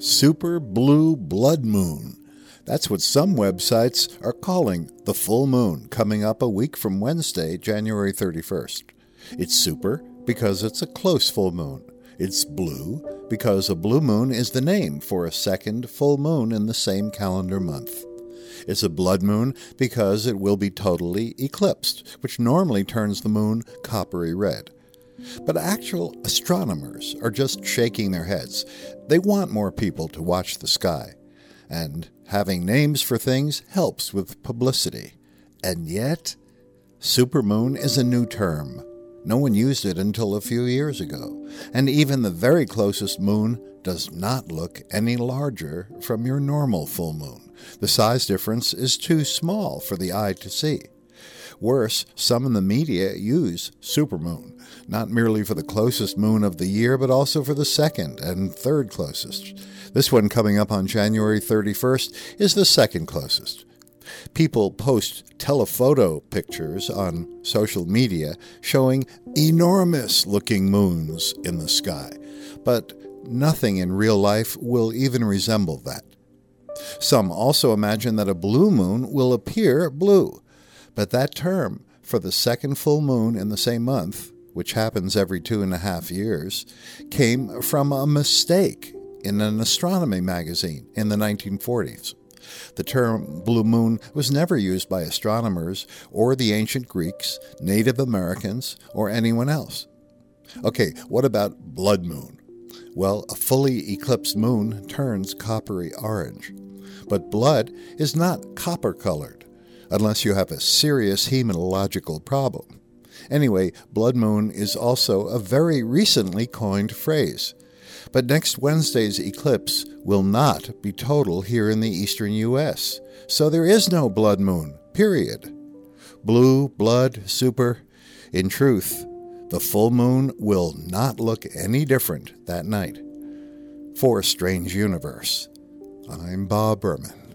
super blue blood moon. That's what some websites are calling the full moon coming up a week from Wednesday, January 31st. It's super because it's a close full moon. It's blue because a blue moon is the name for a second full moon in the same calendar month. It's a blood moon because it will be totally eclipsed, which normally turns the moon coppery red. But actual astronomers are just shaking their heads. They want more people to watch the sky. And having names for things helps with publicity. And yet, supermoon is a new term. No one used it until a few years ago. And even the very closest moon does not look any larger from your normal full moon. The size difference is too small for the eye to see. Worse, some in the media use supermoon, not merely for the closest moon of the year, but also for the second and third closest. This one coming up on January 31st is the second closest. People post telephoto pictures on social media showing enormous-looking moons in the sky, but nothing in real life will even resemble that. Some also imagine that a blue moon will appear blue, but that term for the second full moon in the same month, which happens every 2.5 years, came from a mistake in an astronomy magazine in the 1940s. The term blue moon was never used by astronomers or the ancient Greeks, Native Americans, or anyone else. Okay, what about blood moon? Well, a fully eclipsed moon turns coppery orange. But blood is not copper-colored, unless you have a serious hematological problem. Anyway, blood moon is also a very recently coined phrase. But next Wednesday's eclipse will not be total here in the eastern U.S., so there is no blood moon, period. Blue, blood, super. In truth, the full moon will not look any different that night. For Strange Universe, I'm Bob Berman.